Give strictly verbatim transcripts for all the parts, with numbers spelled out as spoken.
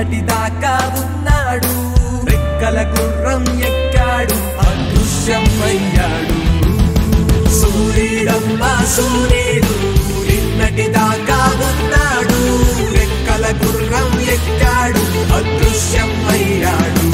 నిన్నటి దాకా ఉన్నాడు, రెక్కల గుర్రం ఎక్కాడు, అదృశ్యం అయ్యాడు. సూర్యుడమ్మా సూర్యుడు నిన్నటి దాకా ఉన్నాడు, రెక్కల గుర్రం ఎక్కాడు, అదృశ్యం అయ్యాడు.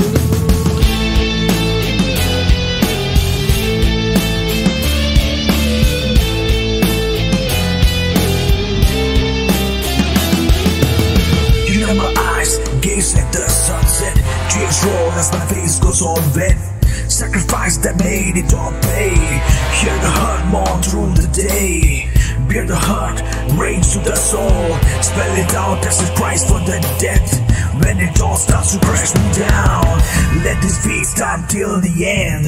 Gaze at the sunset, tears roll as my face goes all wet. Sacrifice that made it all pay. Hear the heart mourn through the day. Bear the heart, rage to the soul. Spell it out as a price for the death. When it all starts to crash me down, let this beat start till the end.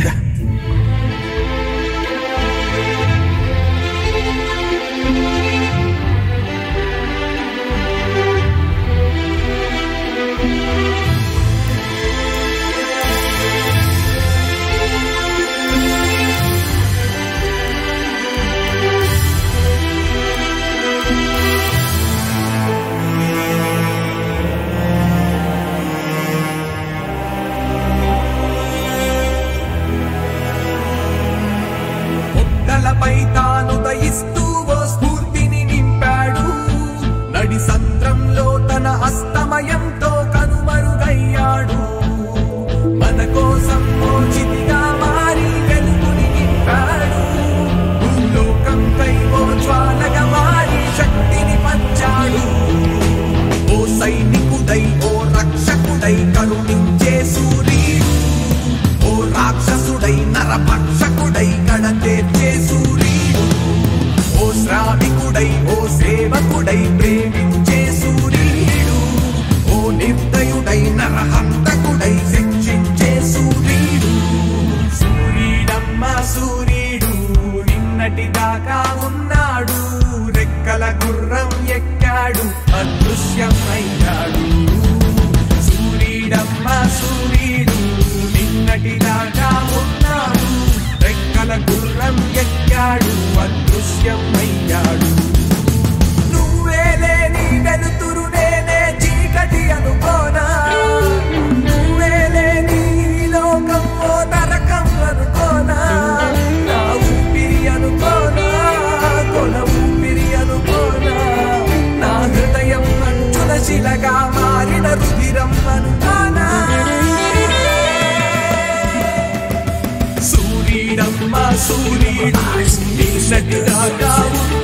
పై తాను దయిస్తూ ఓ స్ఫూర్తిని నింపాడు, నడి సంద్రంలో తన అస్తమయంతో కనుమరుగయ్యాడు. మన కోసం మోచితిగా మారి వెలుగుని నింపాడు, భూలోకంపై ఓ జ్వాలగా మారి శక్తిని పంచాడు. ఓ సైనికుడై ఓ రక్షకుడై కరుణించే సూర్యుడు, ఓ రాక్షసుడై నరభక్షకుడై కడతేర్చే సూర్యుడు, ఓ శ్రామికుడై ఓ సేవకుడై ప్రేమించే సూర్యుడు, ఓ నిర్దయుడై నరహంతకుడై శిక్షించే సూర్యుడు. సూర్యుడమ్మ సూర్యుడు నిన్నటి దాకా ఉన్నాడు, రెక్కల గుర్రం ఎక్కాడు, అదృశ్యం అయ్యాడు. సూర్యుడమ్మ సూర్యుడు నిన్నటి దాకా ఉన్నాడు, రెక్కల గుర్రం ఎక్కాడు, అదృశ్యం అయ్యాడు. నువ్వే లేని వెలుతురు నేనే చీకటి అనుకోనా, నువ్వే లేని లోకం ఓ నరకం అనుకోనా, నా ఊపిరి అనుకోనా, కొన ఊపిరి అనుకోనా, నా హృదయం అంచుల శిలగా మారిన రుధిరం అనుకోనా. సూర్యుడమ్మా సూర్యుడు నిన్నటి దాకా